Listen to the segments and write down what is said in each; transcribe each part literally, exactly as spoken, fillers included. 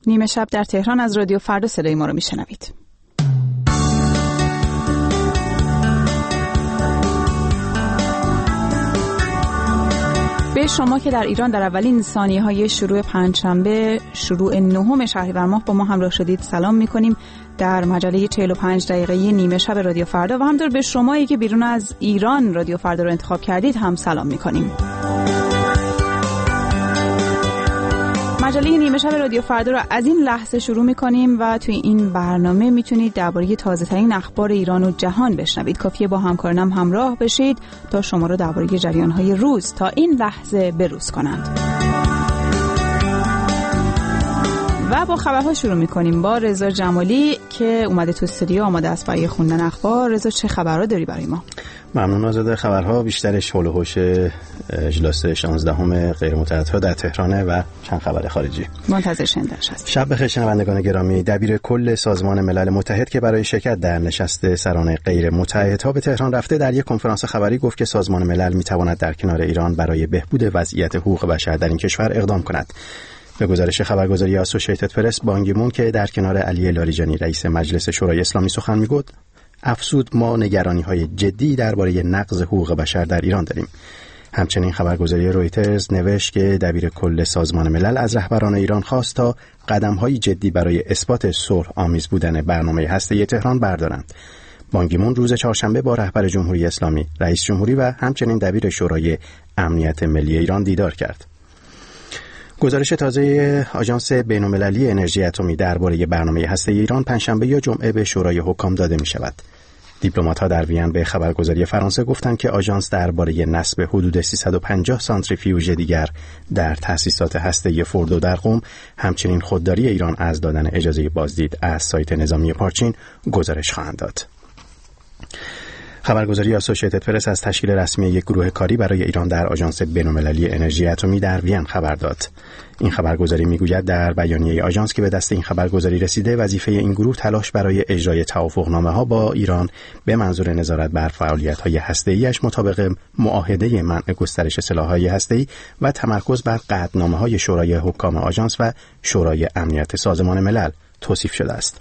نیمه شب در تهران از رادیو فردا صدای ما رو میشنوید. به شما که در ایران در اولین ثانیه‌های شروع پنجشنبه شروع نهم شهریور ماه با ما همراه شدید سلام می‌کنیم در مجله چهل و پنج دقیقه‌ای نیمه شب رادیو فردا و همینطور به شمایی که بیرون از ایران رادیو فردا رو انتخاب کردید هم سلام می‌کنیم. مجله نیمه شب رادیو فردا رو از این لحظه شروع می‌کنیم و توی این برنامه میتونید درباره تازه‌ترین اخبار ایران و جهان بشنوید. کافیه با همکارانم همراه بشید تا شما رو درباره جریان‌های روز تا این لحظه بروز کنند. و با خبرها شروع می‌کنیم با رضا جمالی که اومده تو استودیو آماده است برای خوندن اخبار. رضا چه خبرها داری برای ما؟ ممنون آزاده. خبرها بیشترش حول و حوش اجلاس شانزدهم غیر متحدها در تهرانه و چند خبر خارجی. منتظر شنیدنش هستیم. شب بخیر شنوندگان گرامی. دبیر کل سازمان ملل متحد که برای شرکت در نشست سران غیر متحدها به تهران رفته در یک کنفرانس خبری گفت که سازمان ملل می‌تواند در کنار ایران برای بهبود وضعیت حقوق بشر در این کشور اقدام کند. به گزارش خبرگزاری اسوسییتد پرس، بان کی مون که در کنار علی لاریجانی رئیس مجلس شورای اسلامی سخن می‌گفت، افزود ما نگرانی‌های جدی درباره نقض حقوق بشر در ایران داریم. همچنین خبرگزاری رویترز نوشت که دبیر کل سازمان ملل از رهبران ایران خواست تا قدم‌های جدی برای اثبات صلح آمیز بودن برنامه هسته‌ای تهران بردارند. بان کی مون روز چهارشنبه با رهبر جمهوری اسلامی، رئیس جمهوری و همچنین دبیر شورای امنیت ملی ایران دیدار کرد. گزارش تازه آژانس بین‌المللی انرژی اتمی درباره برنامه هسته‌ای ایران پنجشنبه یا جمعه به شورای حکام داده می‌شود. دیپلمات‌ها در وین به خبرگزاری فرانسه گفتند که آژانس درباره نصب حدود سیصد و پنجاه سانتریفیوژ دیگر در تأسیسات هسته‌ای فوردو در قم، همچنین خودداری ایران از دادن اجازه بازدید از سایت نظامی پارچین گزارش خواهند داد. خبرگزاری اسوسییتد پرس از تشکیل رسمی یک گروه کاری برای ایران در آژانس بین‌المللی انرژی اتمی در وین خبر داد. این خبرگزاری میگوید در بیانیه آژانس که به دست این خبرگزاری رسیده، وظیفه این گروه تلاش برای اجرای توافقنامه‌ها با ایران به منظور نظارت بر فعالیت‌های هسته‌ای‌اش مطابق معاهده منع گسترش سلاح‌های هسته‌ای و تمرکز بر قطعنامه‌های شورای حکام آژانس و شورای امنیت سازمان ملل توصیف شده است.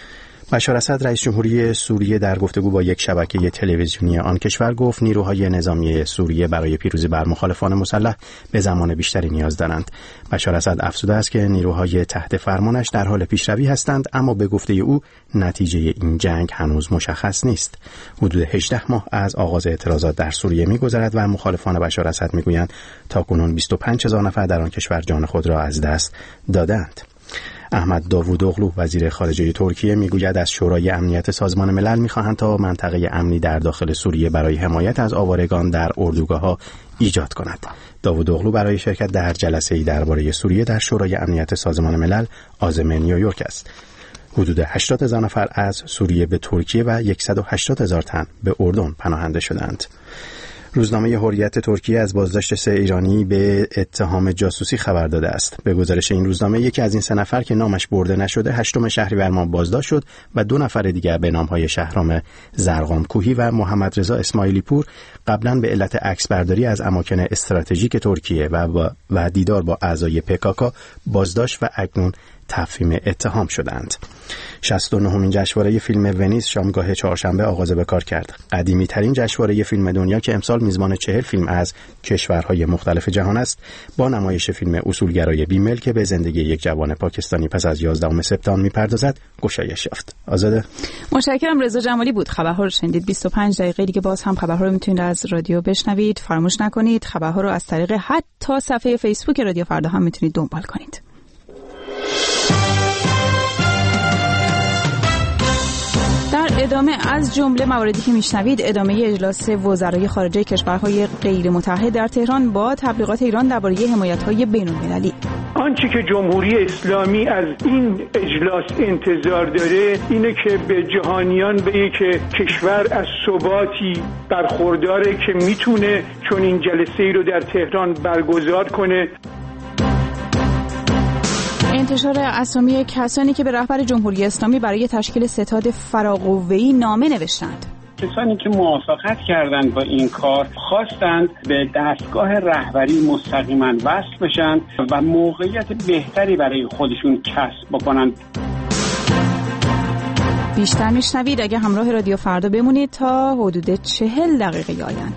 بشار اسد رئیس جمهوری سوریه در گفتگو با یک شبکه تلویزیونی آن کشور گفت نیروهای نظامی سوریه برای پیروزی بر مخالفان مسلح به زمان بیشتری نیاز دارند. بشار اسد افزوده است که نیروهای تحت فرمانش در حال پیشروی هستند، اما به گفته او نتیجه این جنگ هنوز مشخص نیست. حدود هجده ماه از آغاز اعتراضات در سوریه می‌گذرد و مخالفان بشار اسد می‌گویند تاکنون بیست و پنج هزار نفر در آن کشور جان خود را از دست دادند. احمد داوودوغلو وزیر خارجه ترکیه میگوید از شورای امنیت سازمان ملل میخواهند تا منطقه امنی در داخل سوریه برای حمایت از آوارگان در اردوگاه‌ها ایجاد کند. داوودوغلو برای شرکت در جلسه‌ای درباره سوریه در شورای امنیت سازمان ملل عازم نیویورک است. حدود هشتاد هزار نفر از سوریه به ترکیه و صد و هشتاد هزار تن به اردن پناهنده شدند. روزنامه حریت ترکیه از بازداشت سه ایرانی به اتهام جاسوسی خبر داده است. به گزارش این روزنامه یکی از این سه نفر که نامش برده نشده هشتم شهریور ماه بازداشت شد و دو نفر دیگر به نام‌های شهرام زرقام کوهی و محمد رضا اسماعیلی پور قبلا به علت عکسبرداری از اماکن استراتژیک ترکیه و و دیدار با اعضای پکاکا بازداشت و اکنون تفهیم اتهام شدند. شصت و نهمین جشنواره فیلم ونیز شامگاه چهارشنبه آغاز به کار کرد. قدیمی ترین جشنواره فیلم دنیا که امسال میزبان چهل فیلم از کشورهای مختلف جهان است، با نمایش فیلم اصولگرای بیمل که به زندگی یک جوان پاکستانی پس از یازدهم سپتامبر میپردازد گشایش یافت. آزاده. متشکرم. رضا جمالی بود. خبرها رو شنیدید. بیست و پنج دقیقه دیگه باز هم خبرها رو میتونید از رادیو بشنوید. فراموش نکنید خبرها رو از طریق حتی صفحه فیسبوک رادیو فردا هم میتونید دنبال کنید. در ادامه از جمله مواردی که میشنوید، ادامه اجلاس وزرای خارجه کشورهای غیر متحد در تهران با تبلیغات ایران درباره حمایت‌های بین‌المللی. آنچه که جمهوری اسلامی از این اجلاس انتظار داره اینه که به جهانیان بگه که کشور از ثباتی برخورداره که میتونه چون این جلسه ای رو در تهران برگزار کنه. انتشار اسامی کسانی که به رهبر جمهوری اسلامی برای تشکیل ستاد فراقوه‌ای نامه نوشتند. کسانی که موافقت کردند با این کار خواستند به دستگاه رهبری مستقیما وصل بشن و موقعیت بهتری برای خودشون کسب بکنند. بیشتر میشنوید اگه همراه رادیو فردا بمونید تا حدود چهل دقیقه آینده.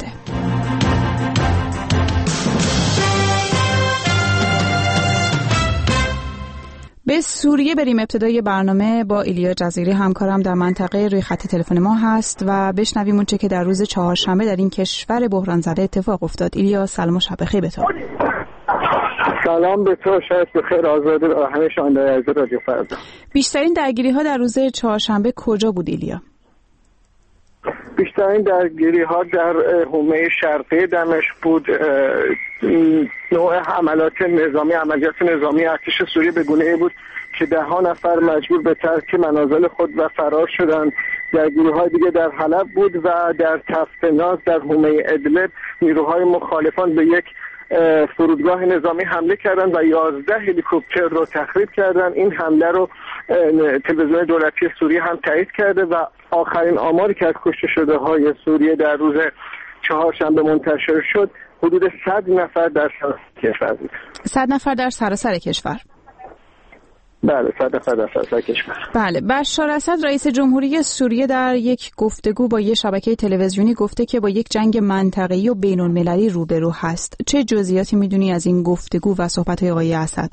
به سوریه بریم. ابتدای برنامه با ایلیا جزیری همکارم در منطقه روی خط تلفن ما هست و بشنویم اونچه که در روز چهارشنبه در این کشور بحران زده اتفاق افتاد. ایلیا سلام و شب بخیر به تو. سلام به تو، شاید بخیر آزاده و همه شنوندگان عزیز رادیو فردا. بیشترین درگیری ها در روز چهارشنبه کجا بود ایلیا؟ بیشترین درگیری ها در حومه شرقی دمشق بود. نوع حملات نظامی، عملیات نظامی ارتش سوریه به گونه‌ای بود که ده ها نفر مجبور به ترک منازل خود و فرار شدند. درگیری های دیگه در حلب بود و در تفتناز در حومه ادلب نیروهای مخالفان به یک فرودگاه نظامی حمله کردند و یازده هلیکوپتر رو تخریب کردند. این حمله رو تلویزیون دولتی سوریه هم تایید کرده و آخرین آماری که از کشته شده های سوریه در روز چهارشنبه منتشر شد حدود صد نفر در سراسر کشور بود. صد نفر در سراسر کشور؟ بله، صد نفر در سراسر کشور. بله. بشار اسد رئیس جمهوری سوریه در یک گفتگو با یک شبکه تلویزیونی گفته که با یک جنگ منطقه‌ای و بین‌المللی روبرو هست. چه جزئیاتی میدونی از این گفتگو و صحبت‌های آقای اسد؟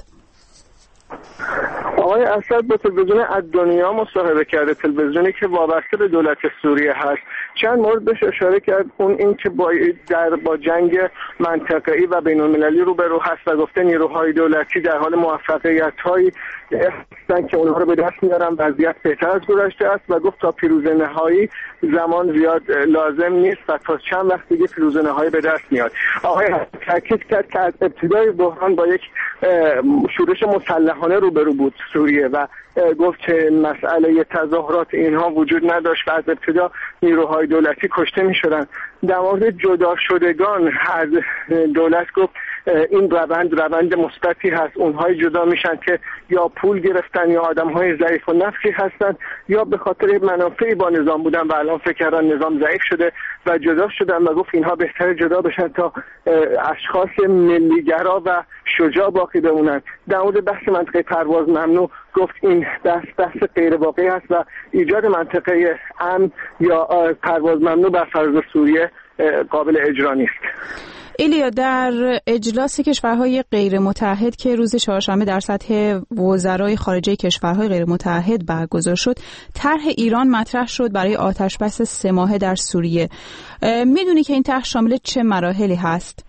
آقای اسد با تلویزیون الدنیا مصاحبه کرده، تلویزیونی که وابسته به دولت سوریه هست. چند مورد بهش اشاره کرد. اون این که با در با جنگ منطقه‌ای و بین‌المللی روبرو هست و گفته نیروهای دولتی در حال موفقیت‌هایی هستن که اونها رو به دست میارن، وضعیت بهتر از گذشته است و گفت تا پیروزی نهایی زمان زیاد لازم نیست و تا چند وقت دیگه پیروزی نهایی به دست میاد. آقای تاکید کرد که از ابتدای بحران با یک شورش مسلحانه روبرو بود سوریه و گفت که مسئله تظاهرات اینها وجود نداشت و از ابتدا نیروهای دولتی کشته میشدن. در مورد جدا شدگان از دولت گفت این روند روند مثبتی هست. اونهای جدا میشن که یا پول گرفتن یا آدمهای ضعیف و نفسی هستن یا به خاطر منافعی با نظام بودن و الان فکر کردن نظام ضعیف شده و جدا شدن و گفت اینها بهتره جدا بشن تا اشخاص ملیگرا و شجاع باقی بمونن. در مورد بحث منطقه پرواز ممنوع گفت این بحث بحث غیر واقعی است و ایجاد منطقه امن یا پرواز ممنوع بر فرض سوریه قابل اجرا نیست. ایلیا، در اجلاس کشورهای غیر متحد که روز چهارشنبه در سطح وزرای خارجه کشورهای غیر متحد برگزار شد، طرح ایران مطرح شد برای آتشبس سه ماهه در سوریه. میدونی که این طرح شامل چه مراحلی هست؟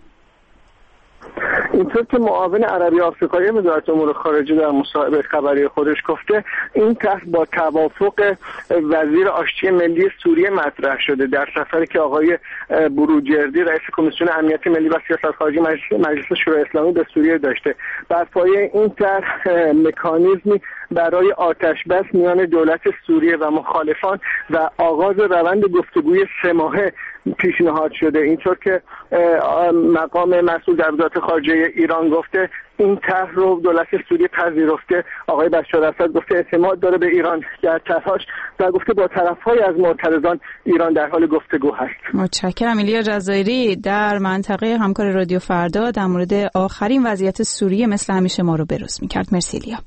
اینطور که معاون عربی آفریقایی وزارت امور خارجه در مصاحبه خبری خودش گفته این طرح با توافق وزیر آشتی ملی سوریه مطرح شده در سفری که آقای بروجردی رئیس کمیسیون امنیت ملی و سیاست خارجی مجلس شورای اسلامی به سوریه داشته. بر پایه این طرح مکانیزمی برای آتشبس میان دولت سوریه و مخالفان و آغاز روند گفتگوی سه ماهه پیشنهاد شده. اینطور که مقام مسئول در وزارت خارجه ایران گفته این طرح رو دولت سوریه پذیرفته. آقای بشار اسد گفته اعتماد داره به ایران در طرحش و گفته با طرف‌های از معترضان ایران در حال گفتگو هست. متشکرم. ایلیا جزایری در منطقه همکار رادیو فردا در مورد آخرین وضعیت سوریه مثل همیشه ما رو بروز می‌کرد. مرسی ایلیا.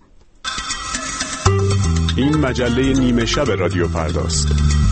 این مجله نیمه شب رادیو فرداست.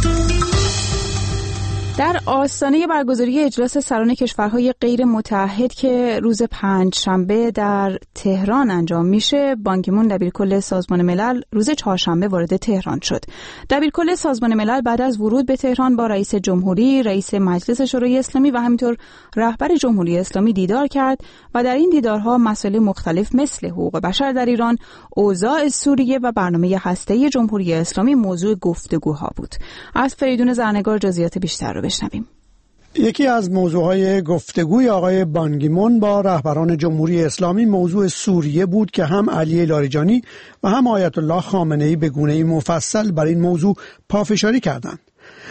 در آستانه برگزاری اجلاس سران کشورهای غیر متحد که روز پنج شنبه در تهران انجام میشه، بان کی مون دبیرکل سازمان ملل روز چهارشنبه وارد تهران شد. دبیرکل سازمان ملل بعد از ورود به تهران با رئیس جمهوری، رئیس مجلس شورای اسلامی و همینطور رهبر جمهوری اسلامی دیدار کرد و در این دیدارها مسائل مختلف مثل حقوق بشر در ایران، اوضاع سوریه و برنامه هسته‌ای جمهوری اسلامی موضوع گفتگوها بود. از فریدون زرنگار جزئیات بیشتر رو بشنویم. یکی از موضوعهای گفتگوی آقای بان کی مون با رهبران جمهوری اسلامی موضوع سوریه بود که هم علی لاریجانی و هم آیت الله خامنه‌ای به گونه‌ای مفصل بر این موضوع پافشاری کردند.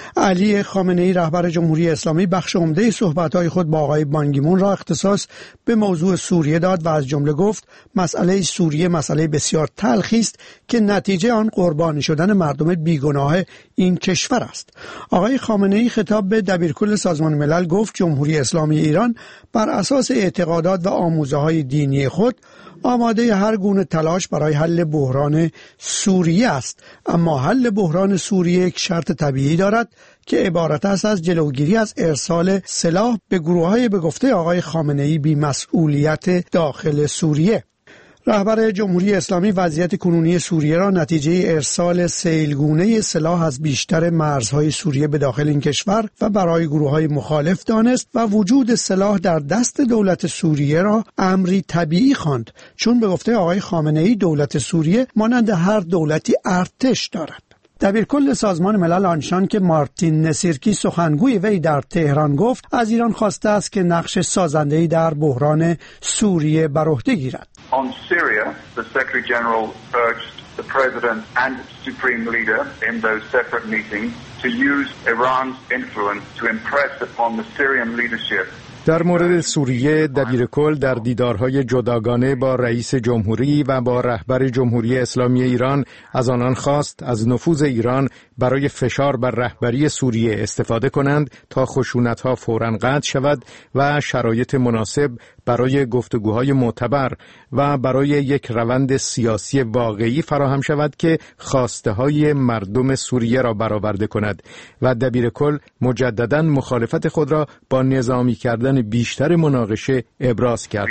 علی خامنه‌ای رهبر جمهوری اسلامی بخش عمده صحبت‌های خود با آقای بانگیمون را اختصاص به موضوع سوریه داد و از جمله گفت مسئله سوریه مسئله بسیار تلخی است که نتیجه آن قربانی شدن مردم بیگناه این کشور است. آقای خامنه‌ای خطاب به دبیرکل سازمان ملل گفت جمهوری اسلامی ایران بر اساس اعتقادات و آموزه‌های دینی خود آماده هر گونه تلاش برای حل بحران سوریه است، اما حل بحران سوریه یک شرط طبیعی دارد که عبارت است از جلوگیری از ارسال سلاح به گروه‌های به گفته آقای خامنه‌ای بی‌مسئولیت داخل سوریه. رهبر جمهوری اسلامی وضعیت کنونی سوریه را نتیجه ارسال سیلگونه سلاح از بیشتر مرزهای سوریه به داخل این کشور و برای گروه‌های مخالف دانست و وجود سلاح در دست دولت سوریه را امری طبیعی خواند، چون به گفته آقای خامنه‌ای دولت سوریه مانند هر دولتی ارتش دارد. دبیرکل سازمان ملل آنچنان که مارتین نسیرکی سخنگوی وی در تهران گفت از ایران خواسته است که نقش سازنده‌ای در بحران سوریه بر عهده گیرد. On Syria, the Secretary General urged the President and Supreme Leader in those separate meetings to use Iran's influence to impress upon the Syrian leadership. در مورد سوریه دبیرکل در دیدارهای جداگانه با رئیس جمهوری و با رهبر جمهوری اسلامی ایران از آنان خواست از نفوذ ایران برای فشار بر رهبری سوریه استفاده کنند تا خشونت‌ها فوراً قطع شود و شرایط مناسب برای گفتگوهای معتبر و برای یک روند سیاسی واقعی فراهم شود که خواسته‌های مردم سوریه را برآورده کند و دبیرکل مجدداً مخالفت خود را با نظامی کردن بیشتر مناقشه ابراز کرد.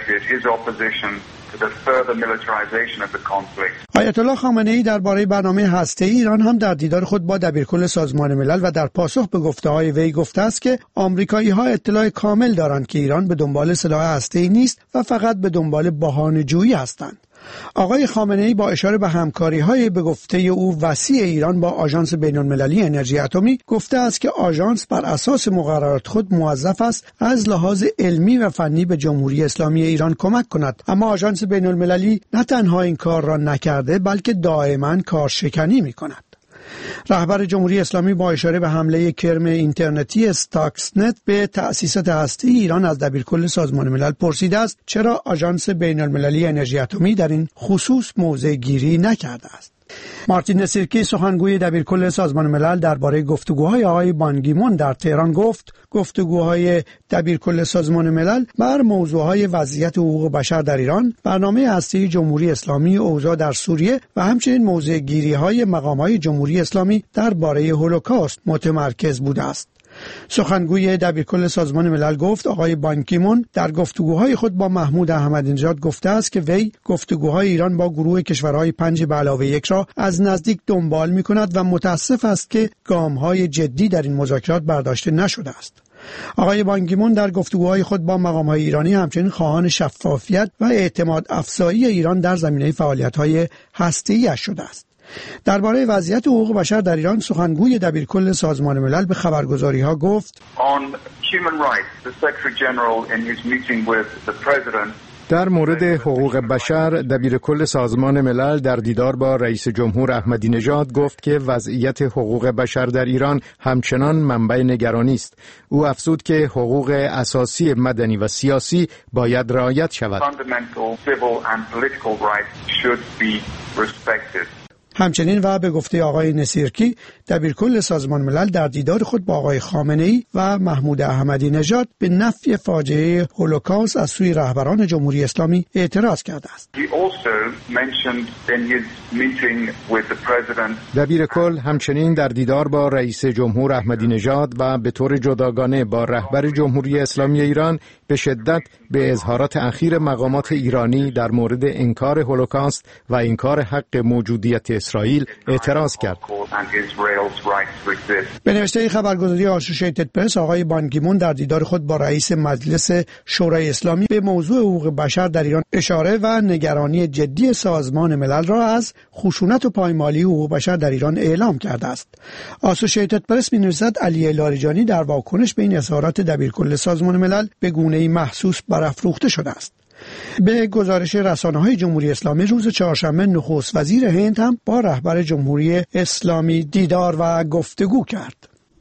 آیت الله خامنه‌ای درباره برنامه هسته‌ای ایران هم در دیدار خود با دبیرکل سازمان ملل و در پاسخ به گفته‌های وی گفته است که آمریکایی‌ها اطلاع کامل دارند که ایران به دنبال سلاح هسته‌ای نیست و فقط به دنبال بهانه‌جویی هستند. آقای خامنه‌ای با اشاره به همکاری‌های به گفته او وسیع ایران با آژانس بین‌المللی انرژی اتمی گفته است که آژانس بر اساس مقررات خود موظف است از لحاظ علمی و فنی به جمهوری اسلامی ایران کمک کند، اما آژانس بین‌المللی نه تنها این کار را نکرده بلکه دائما کارشکنی می‌کند. رهبر جمهوری اسلامی با اشاره به حمله کرم اینترنتی استاکسنت به تأسیسات هسته‌ای ایران از دبیرکل سازمان ملل پرسیده است چرا آژانس بین‌المللی انرژی اتمی در این خصوص موضع گیری نکرده است. مارتین نسیرکی سخنگوی دبیرکل سازمان ملل درباره گفتگوهای آقای بانگیمون در تهران گفت گفتگوهای دبیرکل سازمان ملل بر موضوعهای وضعیت حقوق بشر در ایران، برنامه هسته‌ای جمهوری اسلامی، اوضاع در سوریه و همچنین موضع گیری‌های مقام‌های جمهوری اسلامی درباره هولوکاست متمرکز بوده است. سخنگوی دبیرکل سازمان ملل گفت آقای بان کی مون در گفتگوهای خود با محمود احمدی نژاد گفته است که وی گفتگوهای ایران با گروه کشورهای پنج به علاوه یک را از نزدیک دنبال می کند و متاسف است که گام‌های جدی در این مذاکرات برداشته نشده است. آقای بان کی مون در گفتگوهای خود با مقام‌های ایرانی همچنین خواهان شفافیت و اعتماد افزایی ایران در زمینه فعالیت‌های هسته‌ای شده است. درباره وضعیت حقوق بشر در ایران سخنگوی دبیرکل سازمان ملل به خبرگزاری‌ها گفت در مورد حقوق بشر دبیرکل سازمان ملل در دیدار با رئیس جمهور احمدی نژاد گفت که وضعیت حقوق بشر در ایران همچنان منبع نگرانی است. او افزود که حقوق اساسی مدنی و سیاسی باید رعایت شود. همچنین و به گفته آقای نسیرکی دبیرکل سازمان ملل در دیدار خود با آقای خامنه‌ای و محمود احمدی نژاد به نفی فاجعه هولوکاست از سوی رهبران جمهوری اسلامی اعتراض کرده است. دبیرکل همچنین در دیدار با رئیس جمهور احمدی نژاد و به طور جداگانه با رهبر جمهوری اسلامی ایران به شدت به اظهارات اخیر مقامات ایرانی در مورد انکار هولوکاست و انکار حق موجودیت اسرائیل اعتراض کرد. به نوشته خبرگزاری آسوشیتد پرس آقای بان کی مون در دیدار خود با رئیس مجلس شورای اسلامی به موضوع حقوق بشر در ایران اشاره و نگرانی جدی سازمان ملل را از خشونت و پایمالی حقوق بشر در ایران اعلام کرده است. آسوشیتد پرس می‌نویسد علی لاریجانی در واکنش به این اظهارات دبیرکل سازمان ملل به گونه‌ای محسوس برافروخته شده است. به گزارش رسانه‌های جمهوری اسلامی روز چهارشنبه نخست وزیر هند هم با رهبر جمهوری اسلامی دیدار و گفتگو کرد.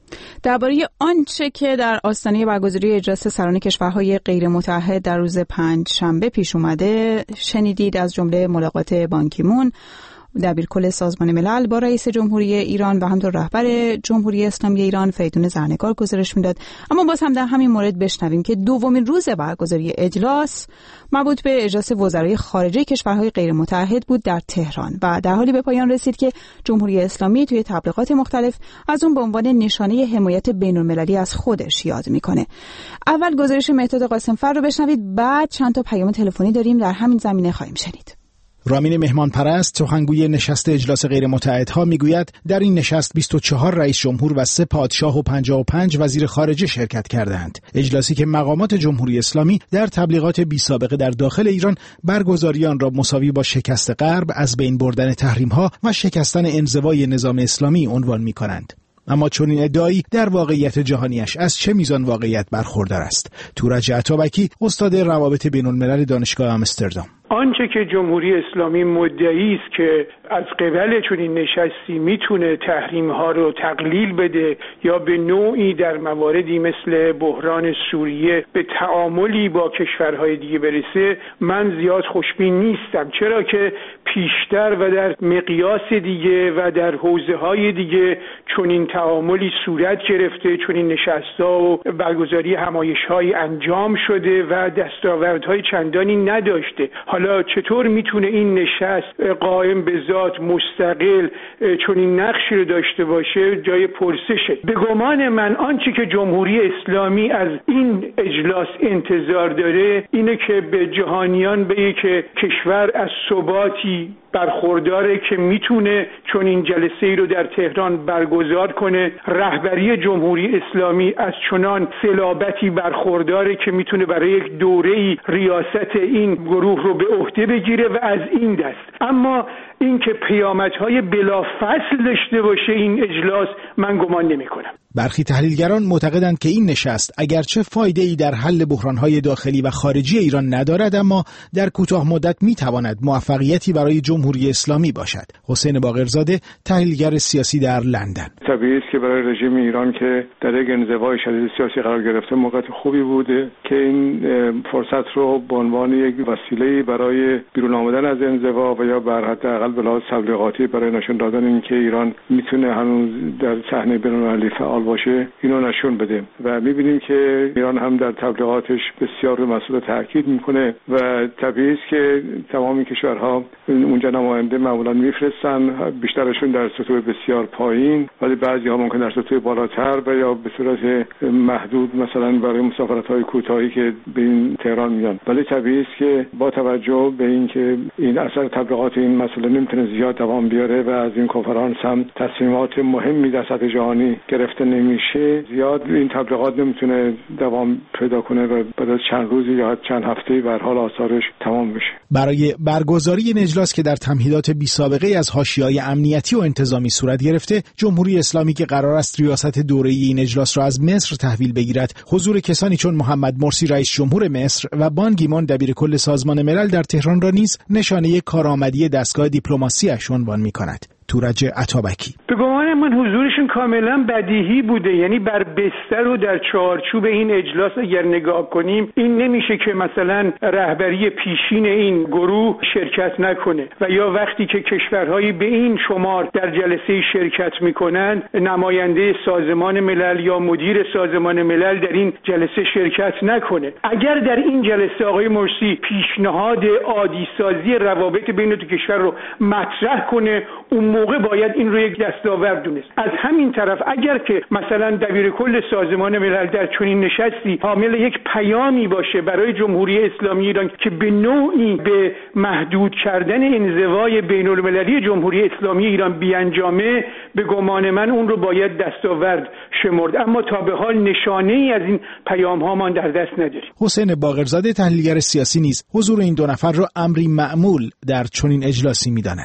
درباره آنچه که در آستانه برگزاری اجلاس سران کشورهای غیر متحد در روز پنج شنبه پیش اومده شنیدید، از جمله ملاقات بان کی مون دبیرکل سازمان ملل با رئیس جمهوری ایران و همینطور رهبر جمهوری اسلامی ایران فریدون زرنگار گزارش میداد. اما باز هم در همین مورد بشنویم که دومین روز برگزاری اجلاس مربوط به اجلاس وزرای خارجه کشورهای غیر متحد بود در تهران و در حالی به پایان رسید که جمهوری اسلامی توی تبلیغات مختلف از اون به عنوان نشانه حمایت بین‌المللی از خودش یاد میکنه. اول گزارش مهداد قاسمفر رو بشنوید، بعد چند تا پیام تلفنی داریم در همین زمینه خواهیم شنید. رامین مهمان پرست، سخنگوی نشست اجلاس غیر متحدها، میگوید در این نشست بیست و چهار رئیس جمهور و سه پادشاه و پنجاه و پنج وزیر خارجه شرکت کردند. اجلاسی که مقامات جمهوری اسلامی در تبلیغات بی سابقه در داخل ایران برگزاری آن را مساوی با شکست غرب، از بین بردن تحریم‌ها و شکستن انزوای نظام اسلامی عنوان می‌کنند. اما چون این ادعایی در واقعیت جهانیش از چه میزان واقعیت برخوردار است؟ تورج عطابکی، استاد روابط بین‌الملل دانشگاه آمستردام: آنچه که جمهوری اسلامی مدعی است که از قبل چنین نشستی میتونه تحریم ها رو تقلیل بده یا به نوعی در مواردی مثل بحران سوریه به تعاملی با کشورهای دیگه برسه، من زیاد خوشبین نیستم، چرا که پیشتر و در مقیاس دیگه و در حوزه‌های دیگه چنین تعاملی صورت گرفته، چنین نشست‌ها و برگزاری همایش‌های انجام شده و دستاوردهای چندانی نداشته. حالا چطور میتونه این نشست قائم به ذات مستقل چنین نقشی رو داشته باشه جای پرسشه. به گمان من آنچه که جمهوری اسلامی از این اجلاس انتظار داره اینه که به جهانیان بگه که کشور از ثباتی برخورداره که میتونه چون این جلسه ای رو در تهران برگزار کنه، رهبری جمهوری اسلامی از چنان صلابتی برخورداره که میتونه برای یک دوره‌ای ریاست این گروه رو به عهده بگیره و از این دست. اما اینکه پیامدهای بلافصل داشته باشه این اجلاس، من گمان نمی‌کنم. برخی تحلیلگران معتقدند که این نشست اگرچه فایده‌ای در حل بحران‌های داخلی و خارجی ایران ندارد، اما در کوتاه مدت می‌تواند موفقیتی برای جمهوری اسلامی باشد. حسین باقرزاده، تحلیلگر سیاسی در لندن: طبیعی است که برای رژیم ایران که در یک انزوای شدید سیاسی قرار گرفته موقعیت خوبی بوده که این فرصت رو به عنوان یک وسیله برای بیرون آمدن از انزوا و یا بر حداقل به لحاظ تبلیغاتی برای نشون دادن اینکه ایران میتونه هنوز در صحنه بین‌المللی فعال باشه اینو نشون بده. و میبینیم که ایران هم در تبلیغاتش بسیار به مسئله تاکید میکنه و طبیعی است که تمامی کشورها اونجا نماینده معمولا میفرستن، بیشترشون در سطوح بسیار پایین، ولی بعضی ها ممکن در سطوح بالاتر و یا به صورت محدود مثلا برای مسافرت‌های کوتاهی که به این تهران میان. ولی طبیعی است که با توجه به اینکه این اثر تبلیغات این مسئله نمیتونه زیاد دوام بیاره و از این کنفرانس هم تصمیمات مهمی در سطح جهانی گرفته نمیشه، زیاد این تبلیغات نمیتونه دوام پیدا کنه و بعد از چند روزی یا چند هفته‌ای به هر حال آثارش تمام بشه. برای برگزاری این اجلاس که در تمهیدات بی سابقه از حاشیه‌های امنیتی و انتظامی صورت گرفته، جمهوری اسلامی که قرار است ریاست دوره‌ای این اجلاس را از مصر تحویل بگیرد، حضور کسانی چون محمد مرسی رئیس جمهور مصر و بان کی مون دبیرکل سازمان ملل در تهران را نیز نشانه کارآمدی دستگاه دیپلماسی‌اش عنوان می‌کند. تورج عطابکی: به گمان من حضورشون کاملا بدیهی بوده، یعنی بر بستر و در چارچوب این اجلاس اگر نگاه کنیم این نمیشه که مثلا رهبری پیشین این گروه شرکت نکنه و یا وقتی که کشورهایی به این شمار در جلسه شرکت میکنن نماینده سازمان ملل یا مدیر سازمان ملل در این جلسه شرکت نکنه. اگر در این جلسه آقای مرسی پیشنهاد عادی سازی روابط بین دو کشور رو مطرح کنه، اون موقع باید این رو یک دستاورد دونست. از همین طرف اگر که مثلا دبیرکل سازمان ملل در چنین نشستی حامل یک پیامی باشه برای جمهوری اسلامی ایران که به نوعی به محدود کردن انزوای بین‌المللی جمهوری اسلامی ایران بیانجامه، به گمان من اون رو باید دستاورد شمرد. اما تا به حال نشانه‌ای از این پیام ها ما در دست نداریم. حسین باقرزاده، تحلیلگر سیاسی، نیز حضور این دو نفر را امری معمول در چنین اجلاسی می‌داند.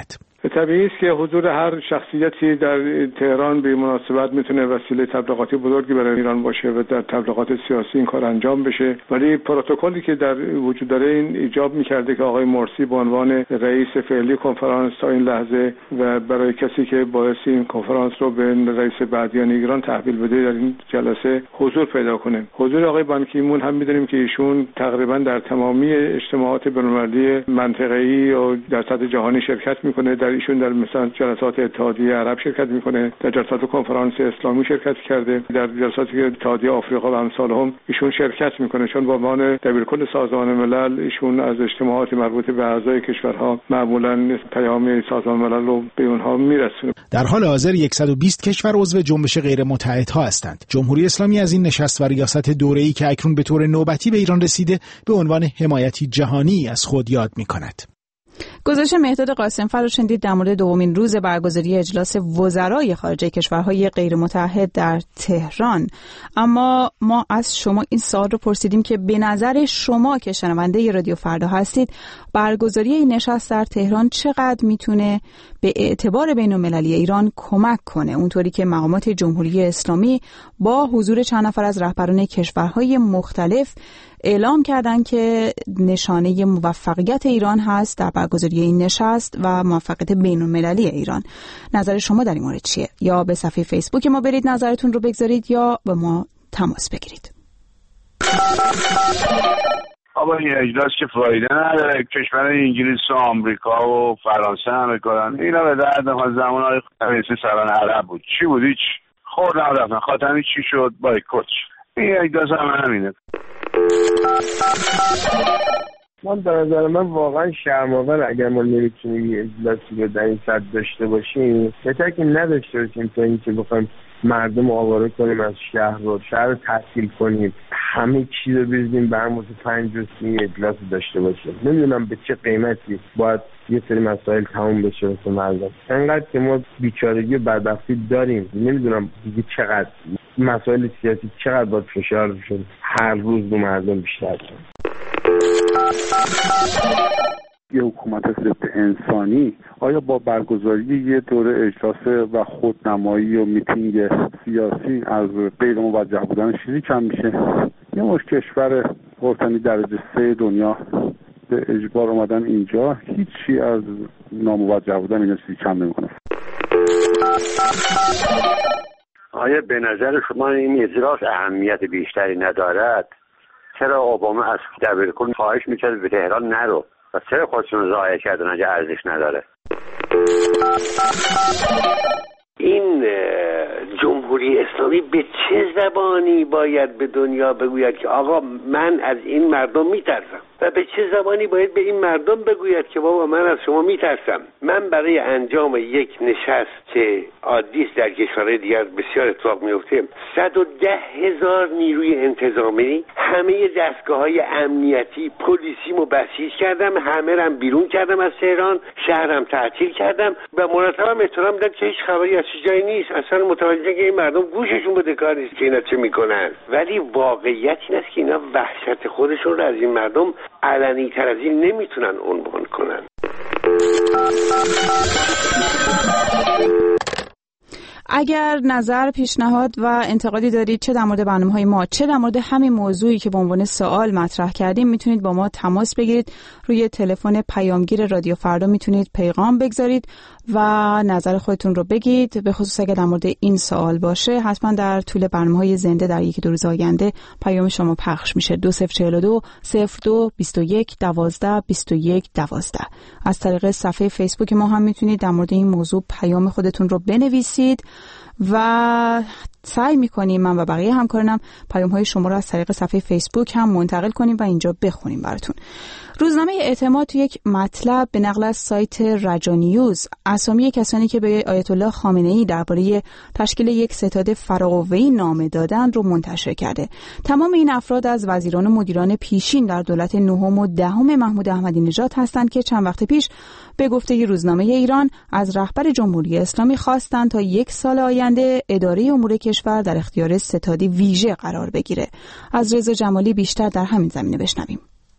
طبیعی است که حضور هر شخصیتی در تهران به مناسبت میتونه وسیله تبلیغاتی بزرگی برای ایران باشه و در تبلیغات سیاسی این کار انجام بشه، ولی پروتکلی که در وجود داره این ایجاب میکرده که آقای مرسی به عنوان رئیس فعلی کنفرانس تا این لحظه و برای کسی که باعث این کنفرانس رو به رئیس بعدیان ایران تحویل بده در این جلسه حضور پیدا کنه. حضور آقای بان کی مون هم میدونیم که ایشون تقریبا در تمامی اجتماعات بین‌المللی منطقه‌ای و در سطح جهانی شرکت میکنه. در ایشون در مثلا جلسات اتحادیه عرب شرکت میکنه، در جلسات کنفرانس اسلامی شرکت کرده، در جلسات اتحادیه آفریقا و امثالهم ایشون شرکت میکنه، چون با عنوان دبیرکل سازمان ملل ایشون از اجتماعات مربوط به اعضای کشورها معمولا پیام سازمان ملل رو به اونها میرسونه. در حال حاضر صد و بیست کشور عضو جنبش غیر متحدها هستند. جمهوری اسلامی از این نشست و ریاست دوره‌ای که اکنون به طور نوبتی به ایران رسیده به عنوان حمایتی جهانی از خود یاد می‌کند. گزارش مهداد قاسم‌فر رو شنیدید در مورد دومین روز برگزاری اجلاس وزرای خارجه کشورهای غیر متحد در تهران. اما ما از شما این سوال رو پرسیدیم که به نظر شما که شنونده رادیو فردا هستید، برگزاری این نشست در تهران چقدر میتونه به اعتبار بین‌المللی ایران کمک کنه، اونطوری که مقامات جمهوری اسلامی با حضور چند نفر از رهبران کشورهای مختلف اعلام کردن که نشانه موفقیت ایران هست در برگزاری این نشست و موفقیت بین‌المللی ایران. نظر شما در این مورد چیه؟ یا به صفحه فیسبوک ما برید نظرتون رو بگذارید یا به ما تماس بگیرید. آبا این اجلاس که فایده نداره. کشور انگلیس و آمریکا و فرانسه همه کارن اینا به درد نمیخوره. زمانهای رئیس سران عرب بود چی بود؟ هیچ خوردن رفتن. خاتمی چی شد؟ بایکوت. این اجلاس هم همینه. من به نظر من واقعا شرم‌آور اگر ما نمیتونیم یه اجلاسی رو در این سطح داشته باشیم، بهتر که نداشته باشیم تا اینکه بخوایم مردم آواره کنیم از شهر رو شهر رو تحصیل کنیم، همه چیز رو بریزیم به هم واسه پنج روز این اجلاس داشته باشیم. نمیدونم به چه قیمتی باید یه سری مسائل تموم بشه واسه مردم. انقدر که ما بیچارگی و بدبختی داریم، نمیدونم دیگه چقدر مسائل سیاسی چقدر باید فشار بشه هر روز رو مردم بیشتر کنیم. یه حکومت ضد انسانی آیا با برگزاری یه دوره اجلاس و خودنمایی و میتینگ سیاسی از غیر موجه بودن چیزی کم میشه؟ یه مش کشور قرطنی درجه سه دنیا به اجبار اومدن اینجا، هیچی از ناموجه بودن اینا چیزی کم نمیکنه. آیا به نظر شما این اجلاس اهمیت بیشتری ندارد؟ چرا اوباما از دبیرکل خواهش میکرد به تهران نرو و چرا خودشون ضایع کردن اگه ارزش نداره؟ این جمهوری اسلامی به چه زبانی باید به دنیا بگوید که آقا من از این مردم میترسم و به چه زبانی باید به این مردم بگوید که بابا من از شما میترسم؟ من برای انجام یک نشست که عادی است در کشورهای دیگر بسیار اتفاق میفته، صد و ده هزار نیروی انتظامی، همه دستگاه‌های امنیتی پلیسیمو بسیج کردم، همه رم بیرون کردم از تهران، شهرم تعطیل کردم و مرتبا احترام داد که هیچ خبری از جایی نیست. اصلا متوجه که این مردم گوششون بده کار نیست که اینا چه میکنن. ولی واقعیت این است که اینا وحشت خودشون رو از این مردم علنی تر از این نمیتونن عنوان کنن. اگر نظر، پیشنهاد و انتقادی دارید چه در مورد برنامه‌های ما چه در مورد همین موضوعی که به عنوان سوال مطرح کردیم، میتونید با ما تماس بگیرید. روی تلفن پیامگیر رادیو فردا میتونید پیغام بگذارید و نظر خودتون رو بگید، به خصوص اگر در مورد این سوال باشه. حتما در طول برنامه‌های زنده در یکی دو روز آینده پیام شما پخش میشه. دو صفر چهل و دو صفر دو بیست و یک دوازده بیست و یک دوازده. از طریق صفحه فیسبوک ما هم میتونید در مورد این موضوع پیام خودتون رو بنویسید و سعی میکنیم من و بقیه همکارانم پیام های شما رو از طریق صفحه فیسبوک هم منتقل کنیم و اینجا بخونیم براتون. روزنامه اعتماد تو یک مطلب به نقل از سایت رجانیوز اسامی کسانی که به آیت الله خامنه‌ای درباره تشکیل یک ستاد فراقوه‌ای نامه دادن رو منتشر کرده. تمام این افراد از وزیران و مدیران پیشین در دولت نهم و دهم محمود احمدی نژاد هستند که چند وقت پیش به گفته روزنامه ایران از رهبر جمهوری اسلامی خواستند تا یک سال آینده اداره امور کشور در اختیار ستادی ویژه قرار بگیره. از رضا جمالی بیشتر در همین زمینه بشنویم.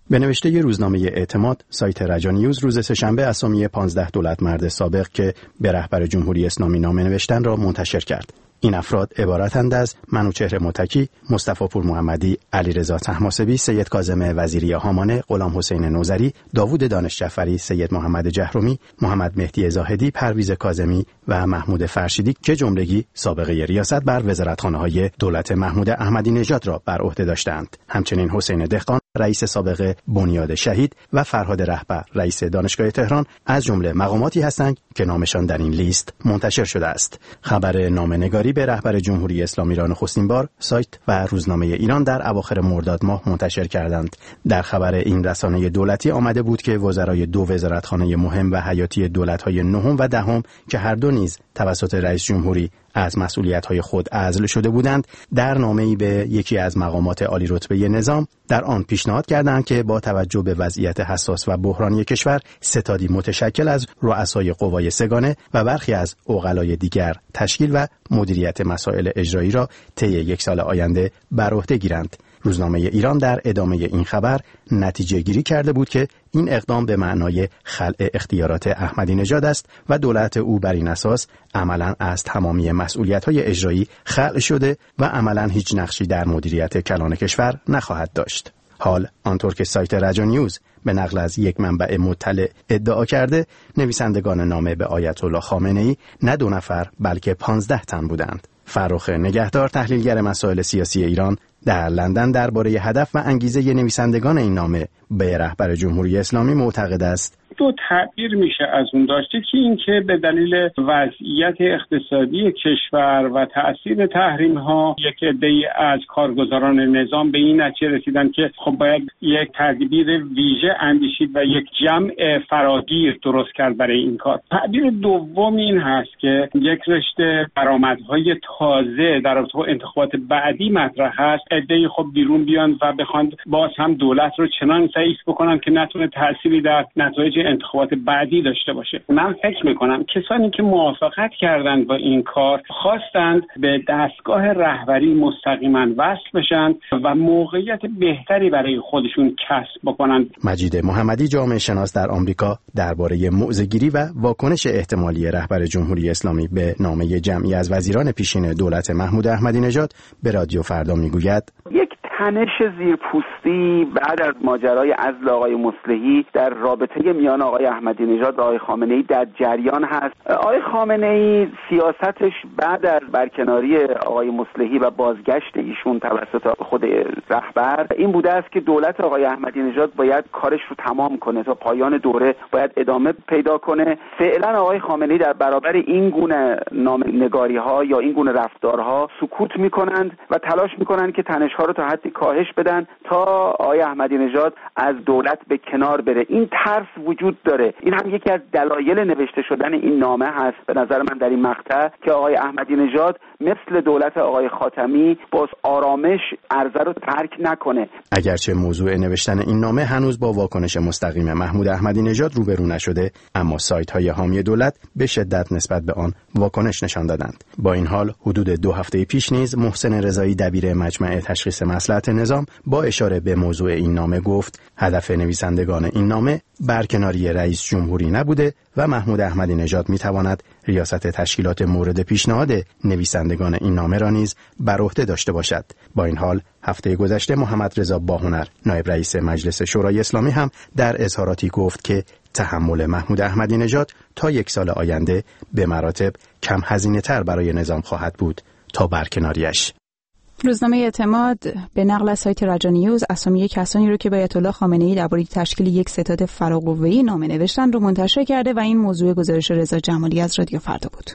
به نوشته روزنامه اعتماد، سایت رجا نیوز روز سه‌شنبه اسامی پانزده دولت مرد سابق که به رهبر جمهوری اسلامی نامه نوشتن را منتشر کرد. این افراد عبارتند از منوچهر متکی، مصطفی پور محمدی، علیرضا طهماسبی، سید کاظم وزیری هامانه، غلام حسین نوذری، داوود دانش جعفری، سید محمد جهرومی، محمد مهدی زاهدی، پرویز کاظمی و محمود فرشیدی که جملگی سابقه ریاست بر وزارتخانه‌های دولت محمود احمدی نژاد را بر عهده داشتند. همچنین حسین دهقان، رئیس سابق بنیاد شهید و فرهاد رهبر، رئیس دانشگاه تهران از جمله مقاماتی هستند که نامشان در این لیست منتشر شده است. خبر نامه‌نگاری به رهبر جمهوری اسلامی را نخستین بار سایت و روزنامه ایران در اواخر مرداد ماه منتشر کردند. در خبر این رسانه دولتی آمده بود که وزرای دو وزارتخانه مهم و حیاتی دولت‌های نهم و دهم که هر دو نیز توسط رئیس جمهوری از مسئولیت‌های خود عزل شده بودند، در نامه‌ای به یکی از مقامات عالی رتبه نظام در آن پیشنهاد کردند که با توجه به وضعیت حساس و بحرانی کشور ستادی متشکل از رؤسای قوای سگانه و برخی از عقلای دیگر تشکیل و مدیریت مسائل اجرایی را طی یک سال آینده بر عهده گیرند. روزنامه ایران در ادامه این خبر نتیجه گیری کرده بود که این اقدام به معنای خلع اختیارات احمدی نژاد است و دولت او بر این اساس عملاً از تمامی مسئولیت‌های اجرایی خلع شده و عملاً هیچ نقشی در مدیریت کلان کشور نخواهد داشت. حال آنطور که سایت رجا نیوز به نقل از یک منبع مطلع ادعا کرده، نویسندگان نامه به آیت الله خامنه‌ای نه دو نفر بلکه پانزده تن بودند. فرخ نگهدار، تحلیلگر مسائل سیاسی ایران، در لندن درباره هدف و انگیزه نویسندگان این نامه به رهبر جمهوری اسلامی معتقد است. دو تعبیر میشه از اون داشته که این که به دلیل وضعیت اقتصادی کشور و تأثیر تحریم ها یک عده‌ای از کارگزاران نظام به این نتیجه رسیدن که خب باید یک تدبیر ویژه اندیشید و یک جمع فراگیر درست کرد برای این کار. تعبیر دوم این هست که یک رشته برآمدهای تازه در رابطه با انتخابات بعدی مطرح هست. عده‌ای خب بیرون بیان و بخوان باز هم دولت رو چنان ضعیف بکنن که نتونه تأثیری در نتایج انتخابات بعدی داشته باشه. من فکر میکنم کسانی که موافقت کردند با این کار خواستند به دستگاه رهبری مستقیما وصل بشن و موقعیت بهتری برای خودشون کسب بکنند. مجید محمدی، جامعه شناس در آمریکا، درباره موضع‌گیری و واکنش احتمالی رهبر جمهوری اسلامی به نامه جمعی از وزیران پیشین دولت محمود احمدی نژاد به رادیو فردا میگوید: یک تنش زیرپوستی بعد از ماجرای عزل آقای مصلحی در رابطه میان آقای احمدی نژاد و آقای خامنه‌ای در جریان هست. آقای خامنه‌ای سیاستش بعد از برکناری آقای مصلحی و بازگشت ایشون توسط خود رهبر این بوده است که دولت آقای احمدی نژاد باید کارش رو تمام کنه، تا پایان دوره باید ادامه پیدا کنه. فعلا آقای خامنه‌ای در برابر این گونه نامه‌نگاری‌ها یا این گونه رفتارها سکوت می‌کنند و تلاش می‌کنند که تنش‌ها رو تا حدی کاهش بدن تا آقای احمدی نژاد از دولت به کنار بره. این ترس وجود داره. این هم یکی از دلایل نوشته شدن این نامه هست به نظر من در این مقطع که آقای احمدی نژاد مثل دولت آقای خاتمی باز آرامش عرضه رو ترک نکنه. اگرچه موضوع نوشتن این نامه هنوز با واکنش مستقیم محمود احمدی نژاد روبرو نشده، اما سایت‌های حامی دولت به شدت نسبت به آن واکنش نشان دادند. با این حال حدود دو هفته پیش نیز محسن رضایی، دبیر مجمع تشخیص مصلحت نظام، با اشاره به موضوع این نامه گفت هدف نویسندگان این نامه برکناری رئیس جمهوری نبوده و محمود احمدی نژاد میتواند ریاست تشکیلات مورد پیشنهاد نویسندگان این نامه را نیز بر عهده داشته باشد. با این حال هفته گذشته محمد رضا باهنر، نایب رئیس مجلس شورای اسلامی، هم در اظهاراتی گفت که تحمل محمود احمدی نژاد تا یک سال آینده به مراتب کم هزینه تر برای نظام خواهد بود تا برکناریش. روزنامه اعتماد به نقل از سایت رجا نیوز اسامی کسانی رو که به آیت الله خامنه‌ای درباره تشکیل یک ستاد فراقوه‌ای نامه نوشتن رو منتشر کرده و این موضوع گزارش رضا جمالی از رادیو فردا بود.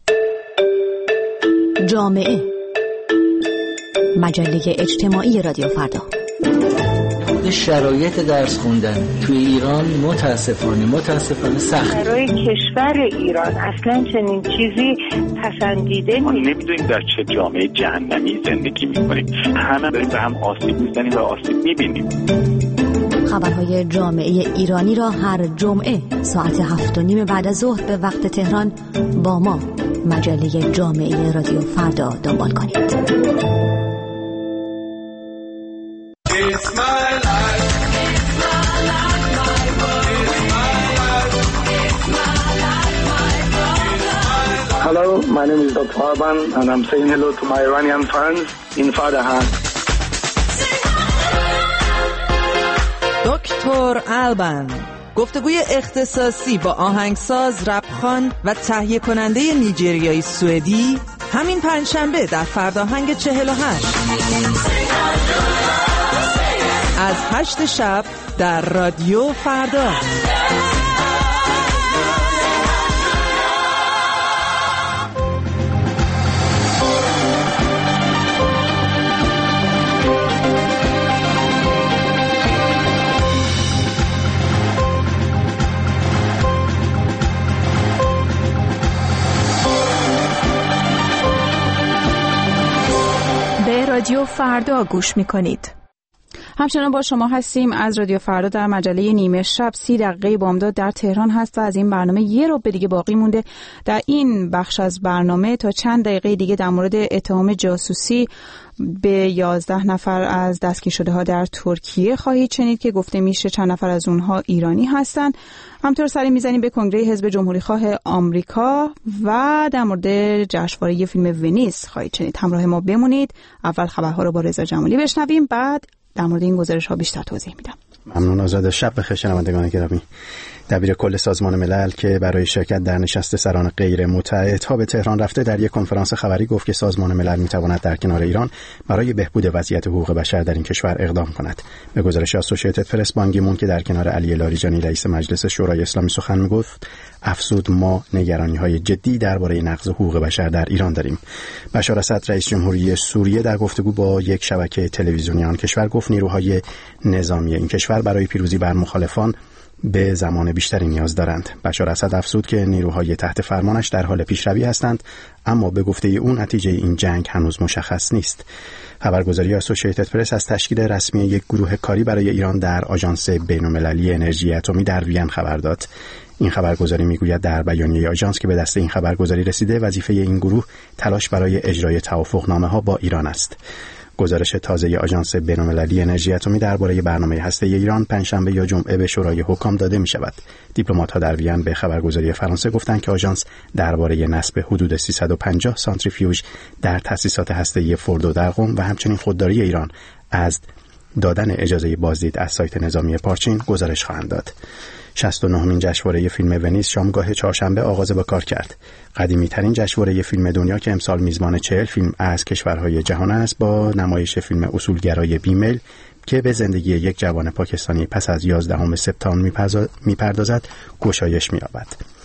جامعه، مجله اجتماعی رادیو فردا. شرایط درس خوندن توی ایران متاسفانه متاسفانه سخت. برای کشور ایران اصلا چنین چیزی پسندیده نیست. ما نمیدونیم در چه جامعه جهنمی زندگی میکنیم. همه داریم به هم آسیب میزنیم و آسیب میبینیم. خبرهای جامعه ایرانی را هر جمعه ساعت هفت و نیم بعد از ظهر به وقت تهران با ما مجله جامعه رادیو فردا دنبال کنید. It's my life. Hello, my name is Doctor Arban and I'm saying hello to my Iranian friends in Fardahan. دکتر آلبان، گفتگوی اختصاصی با آهنگساز، رپخوان و تهیه کننده نیجریایی سوئدی همین پنجشنبه در فرداهنگ چهل و هشت از هشت شب در رادیو فردا. رادیو فردا گوش میکنید. همچنان با شما هستیم از رادیو فردا در مجله نیمه شب. سی دقیقه بامداد در تهران هست و از این برنامه یه رو به دیگه باقی مونده. در این بخش از برنامه تا چند دقیقه دیگه در مورد اتهام جاسوسی به یازده نفر از دستگیر شده ها در ترکیه خواهید شنید که گفته میشه چند نفر از اونها ایرانی هستند. همطور سری میزنیم به کنگره حزب جمهوری خواه آمریکا و در مورد جشنواره فیلم ونیز خواهید شنید. همراه ما بمونید. اول خبرها رو با رضا جمالی بشنویم، بعد در مورد این گزارش ها بیشتر توضیح میدم. ممنون آزاد. شب بخیر شنوندگان گرامی. دبیر کل سازمان ملل که برای شرکت در نشست سران غیر متحدها به تهران رفته در یک کنفرانس خبری گفت که سازمان ملل میتواند در کنار ایران برای بهبود وضعیت حقوق بشر در این کشور اقدام کند. به گزارش اسوسییتد پرس، بان کی مون که در کنار علی لاریجانی رئیس مجلس شورای اسلامی سخن میگفت افزود ما نگرانی‌های جدی درباره نقض حقوق بشر در ایران داریم. بشار اسد رئیس جمهوری سوریه در گفتگو با یک شبکه تلویزیونی آن کشور گفت نیروهای نظامی این کشور برای پیروزی بر مخالفان به زمان بیشتری نیاز دارند. بشار اسد افزود که نیروهای تحت فرمانش در حال پیشروی هستند، اما به گفته او نتیجه این جنگ هنوز مشخص نیست. خبرگزاری اسوسییتد پرس از تشکیل رسمی یک گروه کاری برای ایران در آژانس بین‌المللی انرژی اتمی در وین خبر داد. این خبرگزاری میگوید در بیانیه آژانس که به دست این خبرگزاری رسیده، وظیفه این گروه تلاش برای اجرای توافقنامه‌ها با ایران است. گزارش تازه آژانس بین‌المللی انرژی اتمی درباره برنامه هسته‌ای ایران پنجشنبه یا جمعه به شورای حکام داده می‌شود. دیپلمات‌ها در وین به خبرگزاری فرانسه گفتند که آژانس درباره نصب حدود سیصد و پنجاه سانتریفیوژ در تأسیسات هسته‌ای فوردو در قم و همچنین خودداری ایران از دادن اجازه بازدید از سایت نظامی پارچین گزارش خواهند داد. شصت و نهمین جشنواره فیلم ونیز شامگاه چهارشنبه آغاز به کار کرد. قدیمی ترین جشنواره فیلم دنیا که امسال میزبان چهل فیلم از کشورهای جهان است، با نمایش فیلم اصولگرای بیمیل که به زندگی یک جوان پاکستانی پس از یازدهم سپتامبر میپردازد گشایش می‌یابد.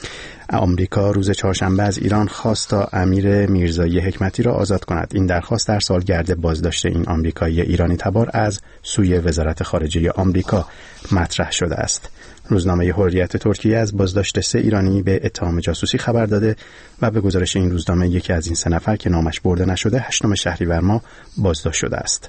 آمریکا روز چهارشنبه از ایران خواست تا امیر میرزایی حکمتی را آزاد کند. این درخواست در سالگرد بازداشت این آمریکایی ایرانی تبار از سوی وزارت خارجه آمریکا مطرح شده است. روزنامه حریت ترکیه از بازداشت سه ایرانی به اتهام جاسوسی خبر داده و به گزارش این روزنامه یکی از این سه نفر که نامش برده نشده هشتم شهریور ماه بازداشت شده است.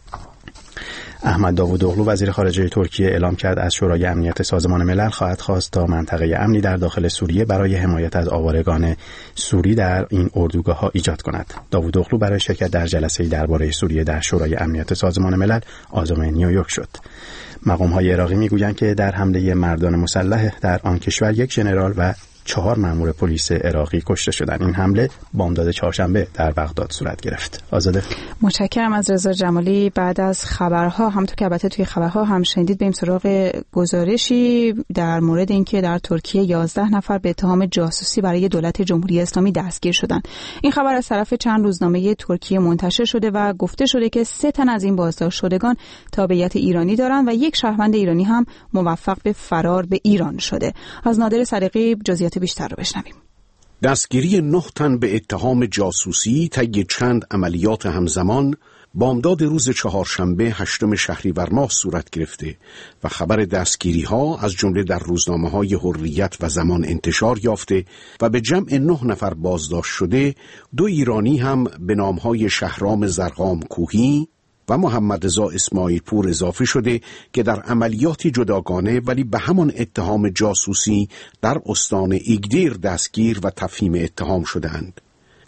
احمد داوودوغلو وزیر خارجه ترکیه اعلام کرد از شورای امنیت سازمان ملل خواهد خواست تا منطقه امنی در داخل سوریه برای حمایت از آوارگان سوری در این اردوگاه‌ها ایجاد کند. داوودوغلو برای شرکت در جلسه‌ای درباره سوریه در شورای امنیت سازمان ملل عازم نیویورک شد. مقام‌های عراقی می‌گویند که در حمله مردان مسلح در آن کشور یک ژنرال و چهار مأمور پلیس عراقی کشته شدند. این حمله بامداد چهارشنبه در بغداد صورت گرفت. آزاده. متشکرم از رضا جمالی. بعد از خبرها، همونطور که البته توی خبرها هم شنیدید، بریم سراغ گزارشی در مورد اینکه در ترکیه یازده نفر به اتهام جاسوسی برای دولت جمهوری اسلامی دستگیر شدند. این خبر از طرف چند روزنامه ترکیه منتشر شده و گفته شده که سه تن از این بازداشت شدگان تابعیت ایرانی دارند و یک شهروند ایرانی هم موفق به فرار به ایران شده. از نادر صدیقی جزئیات بیشتر رو بشنویم. دستگیری نه تن به اتهام جاسوسی طی چند عملیات همزمان بامداد روز چهارشنبه هشتم شهریور ماه صورت گرفته و خبر دستگیری ها از جمله در روزنامه های حریت و زمان انتشار یافته و به جمع نه نفر بازداشت شده دو ایرانی هم به نام های شهرام زرقام کوهی و محمد رضا اسماعیل پور اضافه شده که در عملیاتی جداگانه ولی به همان اتهام جاسوسی در استان ایگدیر دستگیر و تفهیم اتهام شدند.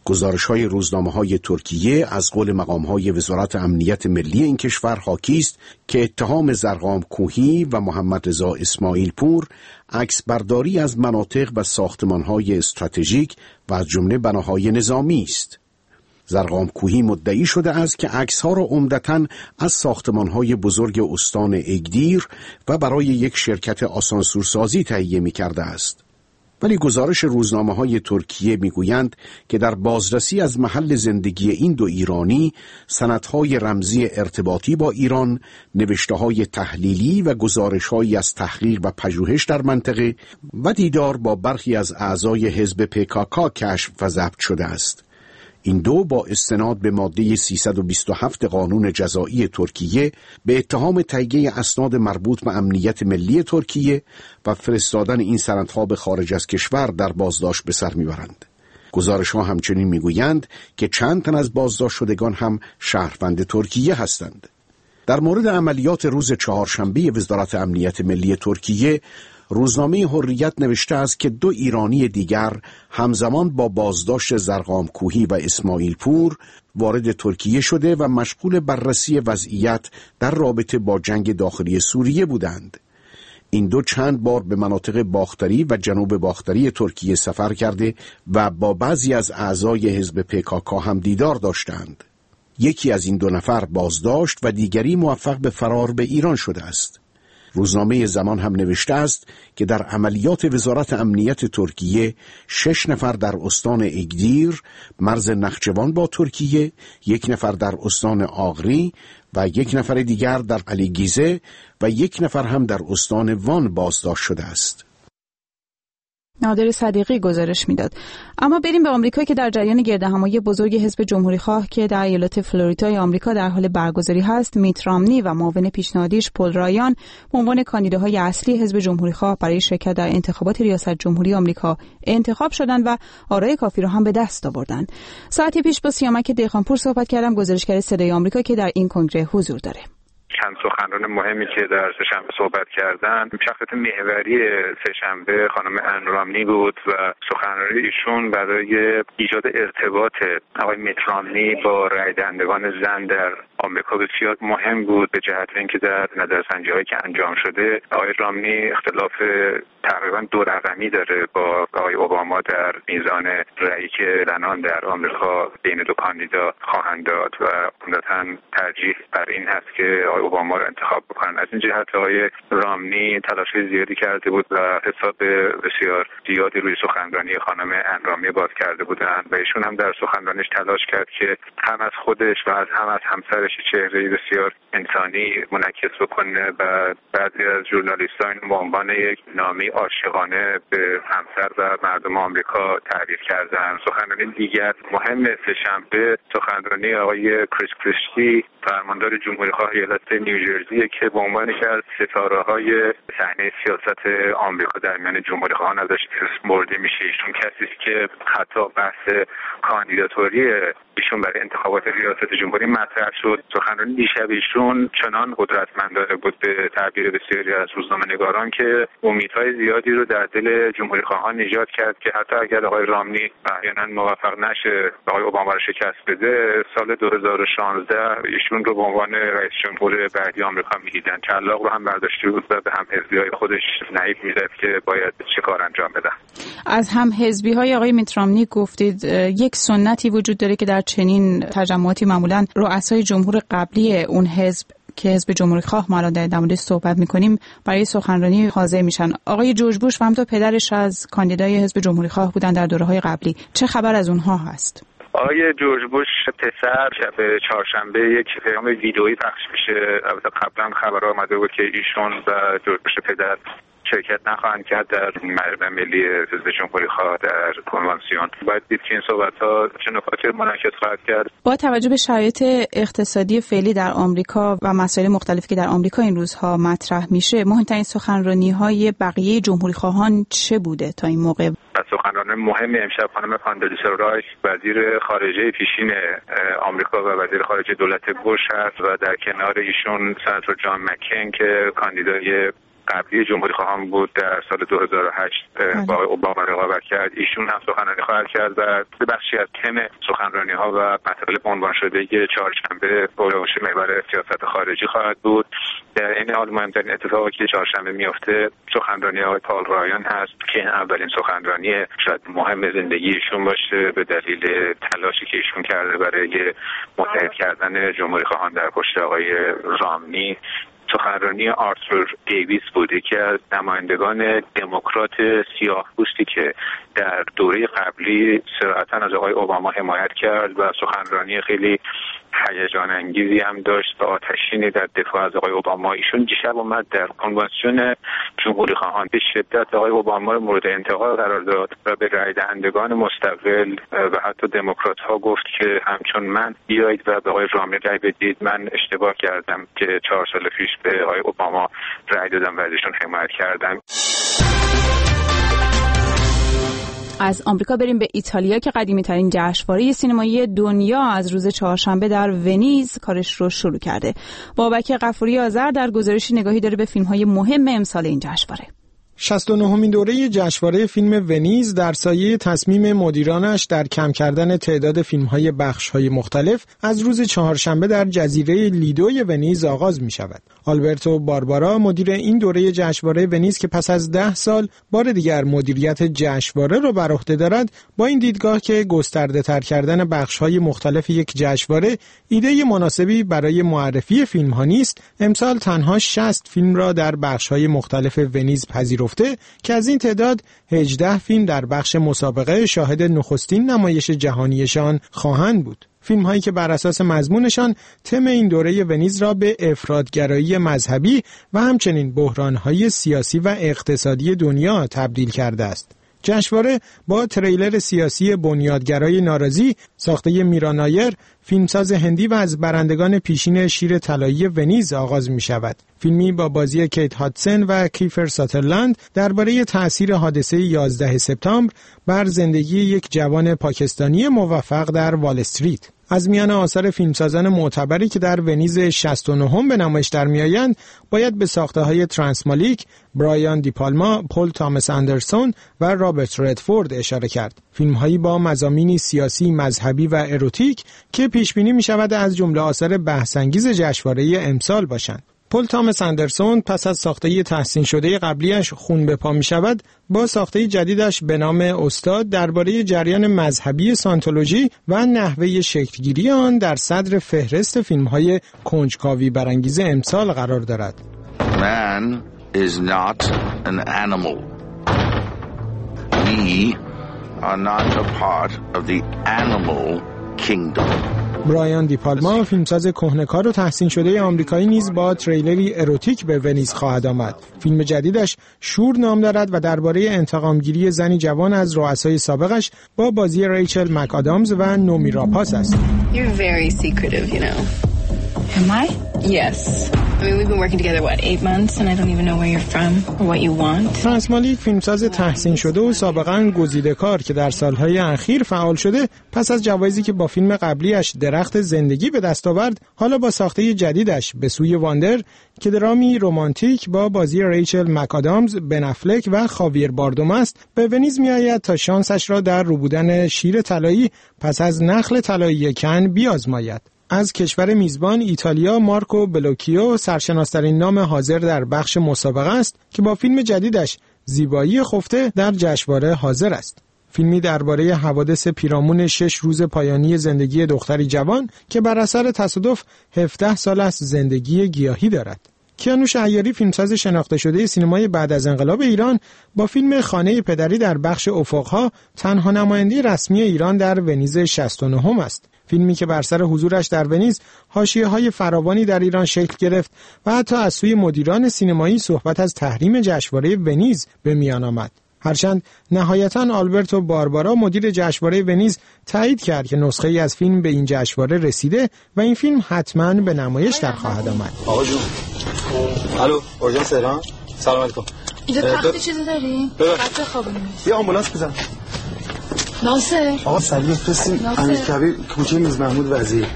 گزارش‌های روزنامه‌های ترکیه از قول مقام‌های وزارت امنیت ملی این کشور حاکی است که اتهام زرقام کوهی و محمد رضا اسماعیل پور عکس برداری از مناطق و ساختمان‌های استراتژیک و از جمله بناهای نظامی است. زرقام کوهی مدعی شده است که عکس‌ها را عمدتاً از ساختمان‌های بزرگ استان اگدیر و برای یک شرکت آسانسورسازی تهیه می‌کرده است. ولی گزارش روزنامه‌های ترکیه می‌گویند که در بازرسی از محل زندگی این دو ایرانی سندهای رمزی ارتباطی با ایران، نوشته‌های تحلیلی و گزارش‌هایی از تحقیق و پژوهش در منطقه و دیدار با برخی از اعضای حزب پیکاکا کشف و ضبط شده است. این دو با استناد به ماده سیصد و بیست و هفت قانون جزایی ترکیه به اتهام تهیه اسناد مربوط به امنیت ملی ترکیه و فرستادن این سندها به خارج از کشور در بازداشت به سر میبرند. گزارش‌ها همچنین میگویند که چند تن از بازداشت شدگان هم شهروند ترکیه هستند. در مورد عملیات روز چهارشنبه وزارت امنیت ملی ترکیه، روزنامه حریت نوشته است که دو ایرانی دیگر همزمان با بازداشت زرقام کوهی و اسماعیل پور وارد ترکیه شده و مشغول بررسی وضعیت در رابطه با جنگ داخلی سوریه بودند. این دو چند بار به مناطق باختری و جنوب باختری ترکیه سفر کرده و با بعضی از اعضای حزب پیکاکا هم دیدار داشتند. یکی از این دو نفر بازداشت و دیگری موفق به فرار به ایران شده است. روزنامه زمان هم نوشته است که در عملیات وزارت امنیت ترکیه شش نفر در استان اگدیر مرز نخچوان با ترکیه، یک نفر در استان آغری و یک نفر دیگر در علیگیزه و یک نفر هم در استان وان بازداشت شده است. نادر صدیقی گزارش میداد. اما بریم به آمریکا که در جریان گردهمایی بزرگ حزب جمهوری‌خواه که در ایالت فلوریدای آمریکا در حال برگزاری هست، میت رامنی و معاون پیشنهادیش پل رایان به عنوان کاندیداهای اصلی حزب جمهوری‌خواه برای شرکت در انتخابات ریاست جمهوری آمریکا انتخاب شدند و آرای کافی را هم به دست آوردند. ساعتی پیش با سیامک دهقانپور صحبت کردم، گزارشگر صدای آمریکا که در این کنگره حضور داره. چند سخنران مهمی که در سه‌شنبه صحبت کردن، شخصیت محوری سه‌شنبه خانم ان رامنی بود و سخنرانی ایشون برای ایجاد ارتباط آقای میت رامنی با رای دهندگان زن در آمریکا بسیار مهم بود، به جهت اینکه در نظرسنجی‌هایی که انجام شده آقای رامنی اختلاف تقریبا دو رقمی داره با آقای اوباما در میزان رأیی که زنان در آمریکا بین دو کاندیدا خواهند داد و عمدتاً ترجیح بر این هست که آقای اوباما رو انتخاب بکنن. از این جهت آقای رامنی تلاش زیادی کرده بود و حساب بسیار زیادی روی سخنرانی خانم ان رامنی باز کرده بودند و ایشون هم در سخنرانیش تلاش کرد که هم از خودش و از هم از همسرش چهره‌ای بسیار انسانی منعکس بکنه و بعضی از ژورنالیستان به عنوان یک نامه عاشقانه به همسر و مردم آمریکا تعبیر کردن. سخنرانی دیگر مهم سه‌شنبه سخنرانی آقای کریس کریستی، فرماندار جمهوری‌خواه ایالت نیوجرسی که به عنوان یکی از ستاره‌های صحنه سیاست آمریکا در میان جمهوری‌خواهان ازش اسم برده میشه. ایشون کسی است که حتی بحث کاندیداتوری ایشون برای انتخابات ریاست جمهوری مطرح شد. سخنرانی دیشب ایشون چنان قدرتمندانه بود به تعبیر بسیاری از روزنامه‌نگاران که امیدهای زیادی رو در دل جمهوری‌خواهان ایجاد کرد که حتی اگر آقای رامنی احیانا موفق نشه آقای اوباما رو شکست بده، سال دو هزار و شانزده ایشون رو به عنوان رئیس جمهور بعدی آمریکا می‌دیدن. چلاق رو هم برداشته بود و به هم حزبی‌های خودش نهیب می‌زد که باید چه کار انجام بدن. از هم حزبی‌های آقای میت رامنی گفتید یک سنتی وجود داره که در چنین تجمعاتی معمولاً رؤسای جمهور قبلی اون حزب که حزب جمهوری‌خواه ما الان در موردش صحبت می‌کنیم برای سخنرانی حاضر میشن. آقای جورج بوش و همینطور پدرش از کاندیدای حزب جمهوری‌خواه بودن در دوره‌های قبلی. چه خبر از اونها هست؟ آقای جورج بوش پسر شب چهارشنبه یک پیام ویدئویی پخش میشه. البته قبلا خبر آمده بود که ایشون و جورج بوش پدر شرکت نخواهند کرد در مجمع ملی حزب جمهوری‌خواه در کنوانسیون. باید دید که این صحبت‌ها چه نکاتی منعکس خواهد کرد. با توجه به شرایط اقتصادی فعلی در آمریکا و مسائل مختلفی که در آمریکا این روزها مطرح میشه، مهمترین سخنرانی‌های بقیه جمهوری‌خواهان چه بوده تا این موقع؟ سخنران مهمی امشب خانم کاندلیسا رایس، وزیر خارجه پیشین آمریکا و وزیر خارجه دولت بوش هست و در کنار ایشون سناتور جان مکین که کاندیدای قبلی جمهوری خواهان بود در سال دو هزار و هشت با اوباما رقابت کرد. ایشون هم سخنرانی خواهد کرد و بخشی از تم سخنرانی ها و مطالب عنوان شده چهارشنبه حول محور سیاست خارجی خواهد بود. در این حال مهمترین اتفاقی که چهارشنبه میفته سخنرانی آقای پال رایان هست که اولین سخنرانی شاید مهم زندگیشون باشه به دلیل تلاشی که ایشون کرده برای متحد کردن جمهوری خواهان در پشت آقای رامنی. سخنرانی آرتور دیویس بوده که از نمایندگان دموکرات سیاه‌پوستی که در دوره قبلی صراحتاً از آقای اوباما حمایت کرد و سخنرانی خیلی هیجان انگیزی هم داشت و آتشینی در دفاع از آقای اوباما. ایشون دیشب اومد در کنوانسیون جمهوری خواهان به شدت آقای اوباما رو مورد انتقاد قرار داد و به رای دهندگان مستقل و حتی دموکرات ها گفت که همچون من بیایید و به آقای رامنی رای بدید. من اشتباه کردم که چهار سال پیش به آقای اوباما رای دادم و ازشون حمایت کردم. از آمریکا بریم به ایتالیا که قدیمی ترین جشنواره سینمایی دنیا از روز چهارشنبه در ونیز کارش رو شروع کرده. بابک غفوری آذر در گزارشی نگاهی داره به فیلم‌های مهم امسال این جشنواره. شصت و نهمین دوره جشنواره فیلم ونیز در سایه تصمیم مدیرانش در کم کردن تعداد فیلم‌های بخش‌های مختلف از روز چهارشنبه در جزیره لیدوی ونیز آغاز می‌شود. آلبرتو باربارا مدیر این دوره جشنواره ونیز که پس از ده سال بار دیگر مدیریت جشنواره را بر عهده دارد، با این دیدگاه که گسترده‌تر کردن بخش‌های مختلف یک جشنواره ایده مناسبی برای معرفی فیلم‌ها نیست، امسال تنها شصت فیلم را در بخش‌های مختلف ونیز پذیرفته که از این تعداد هجده فیلم در بخش مسابقه شاهد نخستین نمایش جهانیشان خواهند بود. فیلم هایی که بر اساس مضمونشان تم این دوره ونیز را به افراطگرایی مذهبی و همچنین بحران‌های سیاسی و اقتصادی دنیا تبدیل کرده است. جشنواره با تریلر سیاسی بنیادگرای ناراضی ساخته میرا نایر، فیلمساز هندی و از برندگان پیشین شیر طلایی ونیز آغاز می شود. فیلمی با بازی کیت هادسن و کیفر ساترلند درباره تأثیر حادثه یازده سپتامبر بر زندگی یک جوان پاکستانی موفق در وال استریت. از میان آثار فیلمسازان معتبری که در ونیز شصت و نه به نمایش در میآیند باید به ساخته‌های ترانسمالیک، برایان دی پالما، پل تامس اندرسون و رابرت ردفورد اشاره کرد. فیلم‌هایی با مضامینی سیاسی، مذهبی و اروتیک که پیش‌بینی می‌شود از جمله آثار بحث‌انگیز جشنواره امسال باشند. پل تامس اندرسون پس از ساخته تحسین شده قبلیش خون به پا می شود با ساخته جدیدش به نام استاد درباره جریان مذهبی سانتولوژی و نحوه شکلگیری آن در صدر فهرست فیلم‌های کنجکاوی برانگیز امسال قرار دارد. Man is not an animal. We are not a part of the animal kingdom. برایان دی پالما فیلمساز کهنه‌کار و تحسین شده آمریکایی نیز با تریلری اروتیک به ونیز خواهد آمد. فیلم جدیدش شور نام دارد و درباره انتقامگیری زنی جوان از رؤسای سابقش با بازی ریچل مک آدامز و نومی راپاس است. You're very secretive, you know. Am I? Yes. I mean, we've been working together, what, eight months, and I don't even know where you're from or what you want. ترانسمالیک فیلمساز تحسین شده و سابقاً گزیده‌کار که در سالهای اخیر فعال شده، پس از جوایزی که با فیلم قبلیش درخت زندگی به دست آورد، حالا با ساخته جدیدش به سوی واندر که درامی رمانتیک با بازی ریچل مک آدامز، بن افلک و خاویر باردوم است، به ونیز می‌آید تا شانسش را در رو بودن شیر طلایی پس از نخل طلایی کن بیازماید. از کشور میزبان ایتالیا مارکو بلوکیو سرشناس‌ترین نام حاضر در بخش مسابقه است که با فیلم جدیدش زیبایی خفته در جشنواره حاضر است. فیلمی درباره حوادث پیرامون شش روز پایانی زندگی دختری جوان که بر اثر تصادف هفده سال است زندگی گیاهی دارد. کیانوش عیاری فیلمساز شناخته شده سینمای بعد از انقلاب ایران با فیلم خانه پدری در بخش افق‌ها تنها نماینده رسمی ایران در ونیز شصت و نه است. فیلمی که بر سر حضورش در ونیز حاشیه‌های فراوانی در ایران شکل گرفت و حتی از سوی مدیران سینمایی صحبت از تحریم جشنواره ونیز به میان آمد. هرچند نهایتاً آلبرتو باربارا مدیر جشنواره ونیز تایید کرد که نسخه‌ای از فیلم به این جشنواره رسیده و این فیلم حتماً به نمایش در خواهد آمد. آقا جون. الو، اورژانس تهران. سلام علیکم. اینجا تخت چیزی داری؟ خط خوابونی. بیا آمبولانس بزن. ناصر. آقا سریع بفرستین امیرکبیر کوچه میز محمود وزیر.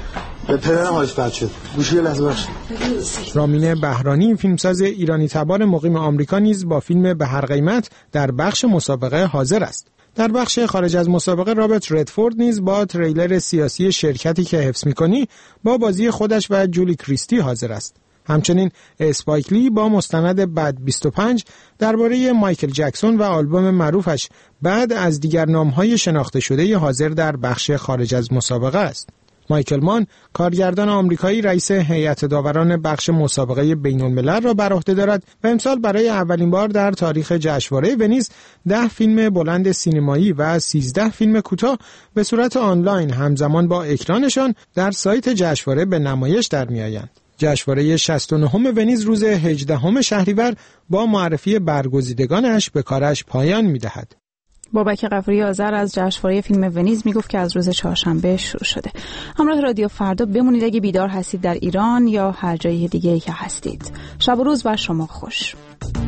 به پدرم حالش بد شد. گوشی لحظه باش. رامین بهرانی فیلمساز ایرانی تبار مقیم آمریکا نیز با فیلم به هر قیمت در بخش مسابقه حاضر است. در بخش خارج از مسابقه رابرت ردفورد نیز با تریلر سیاسی شرکتی که حفظ می‌کنی با بازی خودش و جولی کریستی حاضر است. همچنین اسپایک لی با مستند بد بیست و پنج درباره مایکل جکسون و آلبوم معروفش بعد از دیگر نام‌های شناخته شده حاضر در بخش خارج از مسابقه است. مایکل مان، کارگردان آمریکایی، رئیس هیئت داوران بخش مسابقه بین‌الملل را بر عهده دارد و امسال برای اولین بار در تاریخ جشنواره ونیز ده فیلم بلند سینمایی و سیزده فیلم کوتاه به صورت آنلاین همزمان با اکرانشان در سایت جشنواره به نمایش در می‌آیند. جشنواره شصت و نهم ونیز روز هجدهم شهریور با معرفی برگزیدگانش به کارش پایان می‌دهد. بابک غفوری آذر از جشنواره فیلم ونیز میگفت که از روز چهارشنبه شروع شده. همراه رادیو فردا بمونید اگه بیدار هستید در ایران یا هر جای دیگه‌ای که هستید. شب و روز بر شما خوش.